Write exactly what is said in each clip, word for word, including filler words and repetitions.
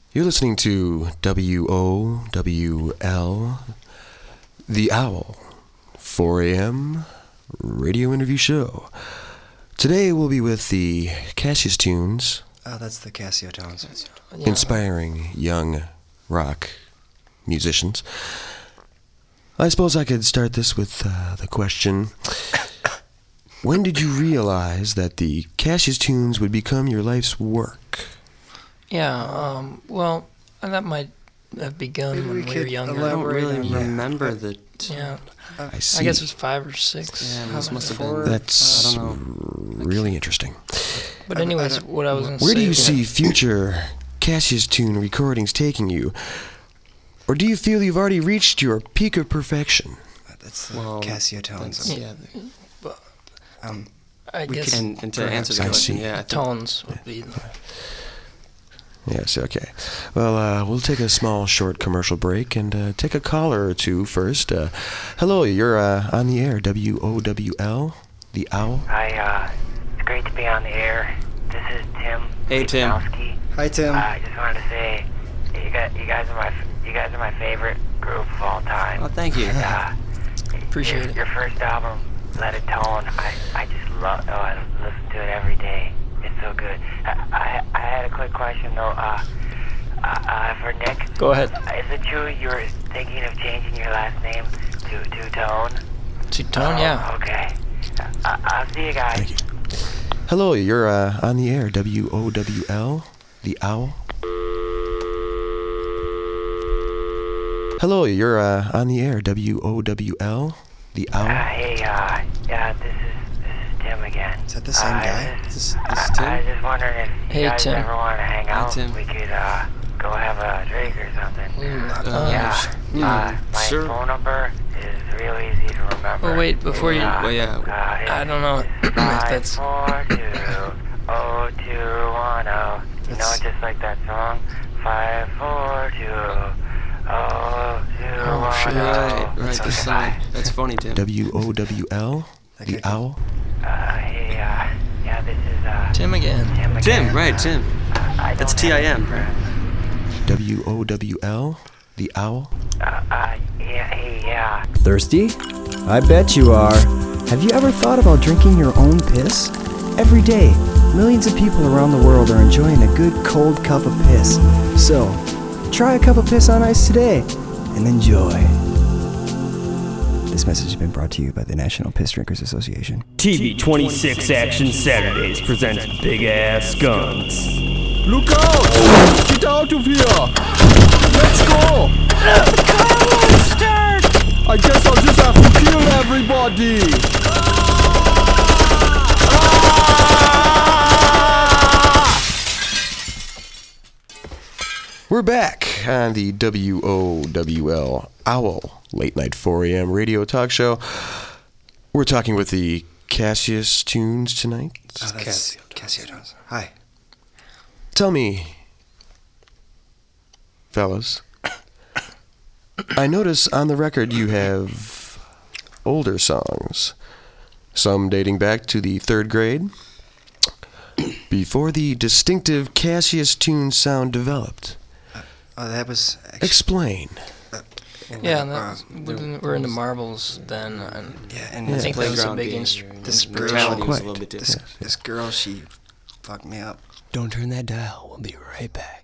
You're listening to W O W L, The Owl, four a.m. radio interview show. Today we'll be with the Cassius Tunes. Oh, that's the Casio tones. Yeah. Inspiring young rock musicians. I suppose I could start this with uh, the question, when did you realize that the Cassius Tunes would become your life's work? Yeah, um, well, that might have begun Maybe when we we, could were younger. I don't really Yeah. remember the... T- Yeah, I see. I guess it was five or six. Yeah, this must have four. been... That's I don't know. really interesting. But anyways, what I was going to say... Where do you was- see future Cassius Tune recordings taking you? Or do you feel you've already reached your peak of perfection? That's the Well, Casio tones. Yeah. Um, I we guess And, and to Perhaps. answer the I question, see. yeah, I think tones would be... Yes, okay. Well, uh, we'll take a small, short commercial break and uh, take a caller or two first. Uh, hello, you're uh, on the air, W O W L, The Owl. Hi, uh, it's great to be on the air. This is Tim. Hey, Tim. Witkowski. hi, Tim. Uh, I just wanted to say, you guys, you guys are my, f- you guys are my favorite group of all time. Oh, thank you. Uh, Appreciate your, it. Your first album, Let It Tone. I, I just love. Oh, I listen to it every day. It's so good. I, I, I had a quick question though. Uh, uh, uh, for Nick. Go ahead. Is it true you were thinking of changing your last name to to Tone? To tone, Oh, yeah. Okay. Uh, I'll see you guys. Thank you. Hello, you're uh, on the air, W O W L, The Owl. Hello, you're uh, on the air, W O W L, The Uh, Owl. hey, uh, yeah, this is this is Tim again. Is that the same uh, guy? This, This, this is I, Tim? I was just wondering if you Hey, guys Tim. ever want to hang Hi, out. Tim. We could uh, go have a drink or something. Mm, Uh, uh, yeah. sh- mm, uh, my sure. phone number is real easy to remember. Oh, wait, before you- Uh, Well, yeah. uh, it's, I don't know it's if five, that's- four, two, oh, two, one, oh. You know, That's- just like that song. Five, four, two, oh, two, Oh, one, shit. Right, oh. right, Okay, the song. bye. That's funny, Tim. W O W L, Okay. The Owl. Uh, hey, uh, yeah, this is, uh, Tim again. Tim again. Tim, right, Uh, Tim. I That's don't T I have M, any right? friends. W O W L, The Owl. Uh, uh, yeah, hey, yeah. Thirsty? I bet you are. Have you ever thought about drinking your own piss? Every day, millions of people around the world are enjoying a good cold cup of piss. So, try a cup of piss on ice today and enjoy. This message has been brought to you by the National Piss Drinkers Association. T V twenty-six Action Saturdays presents Big Ass Guns. Look out! Get out of here! Let's go! The car won't start! I guess I'll just have to kill everybody! We're back on the W O W L Owl Late Night four a.m. radio talk show. We're talking with the Cassius Tunes tonight. Oh, that's Casio Casio tones. Hi. Tell me, fellas, I notice on the record you have older songs, some dating back to the third grade, before the distinctive Cassius Tune sound developed. Oh, that was actually, Explain. Yeah, uh, that, we we're into marbles then, and yeah, and I this, think that was a Playground big game, instru- and this the girl- mentality was a Quite. little bit this, different. this girl, she fucked me up. Don't turn that dial. We'll be right back.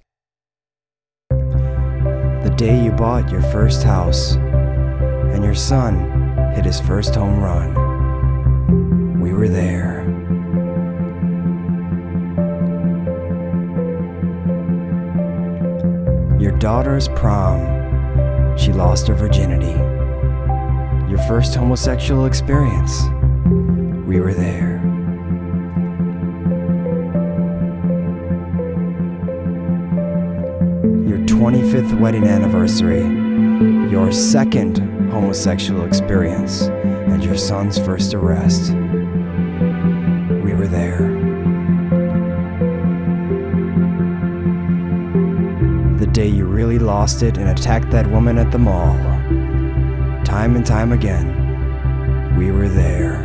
The day you bought your first house and your son hit his first home run, we were there. Your daughter's prom, she lost her virginity. Your first homosexual experience, we were there. Your twenty-fifth wedding anniversary, your second homosexual experience, and your son's first arrest. We were there. The day you really lost it and attacked that woman at the mall. Time and time again, we were there.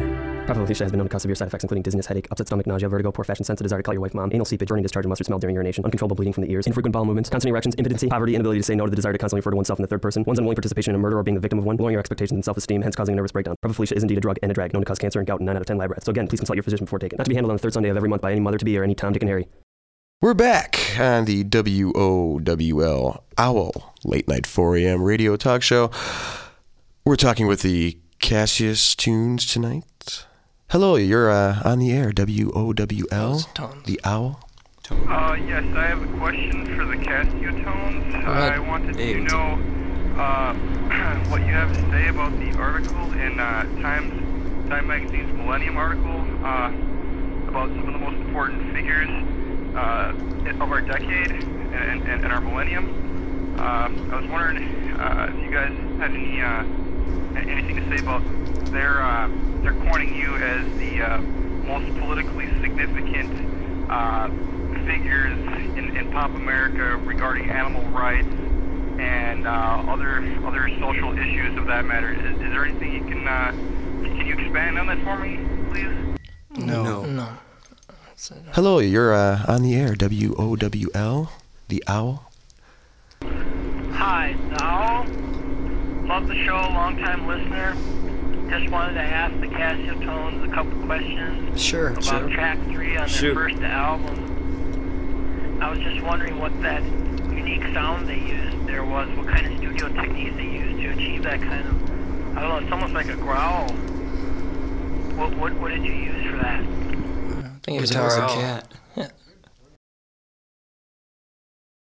Propofol Felicia has been known to cause severe side effects, including dizziness, headache, upset stomach, nausea, vertigo, poor fashion sense, a desire to call your wife mom, anal seepage, burning discharge, and mustard smell during urination, uncontrollable bleeding from the ears, infrequent bowel movements, constant erections, impotency, poverty, inability to say no to the desire to constantly refer to oneself in the third person, one's unwilling participation in a murder or being the victim of one, lowering your expectations and self-esteem, hence causing a nervous breakdown. Propofol Felicia is indeed a drug and a drag, known to cause cancer and gout in nine out of ten lab rats. So again, please consult your physician before taking. Not to be handled on the third Sunday of every month by any mother-to-be or any Tom, Dick, and Harry. We're back on the W O W L Owl Late Night four a.m. radio talk show. We're talking with the Cassius Tunes tonight. Hello, you're uh, on the air, W O W L, the Owl. Uh, yes, I have a question for the Cassiotones. Right. I wanted Hey, to know uh, what you have to say about the article in uh, Times, Time Magazine's Millennium article uh, about some of the most important figures uh, of our decade and, and, and our millennium. Uh, I was wondering uh, if you guys had any uh, anything to say about their uh, they're coining you as the uh, most politically significant uh, figures in, in pop America regarding animal rights and uh, other other social issues of that matter. Is, is there anything you can uh, can you expand on that for me, please? No. No. No. That's it. Hello, you're uh, on the air, W O W L, the Owl. Hi, the Owl. Love the show, long-time listener. Just wanted to ask the Cassiotones a couple questions Sure. about Sure. track three on their Shoot. first album. I was just wondering what that unique sound they used there was, what kind of studio techniques they used to achieve that kind of, I don't know, it's almost like a growl. What what, what did you use for that? I think it was Guitar. a It's a growl. cat. Yeah,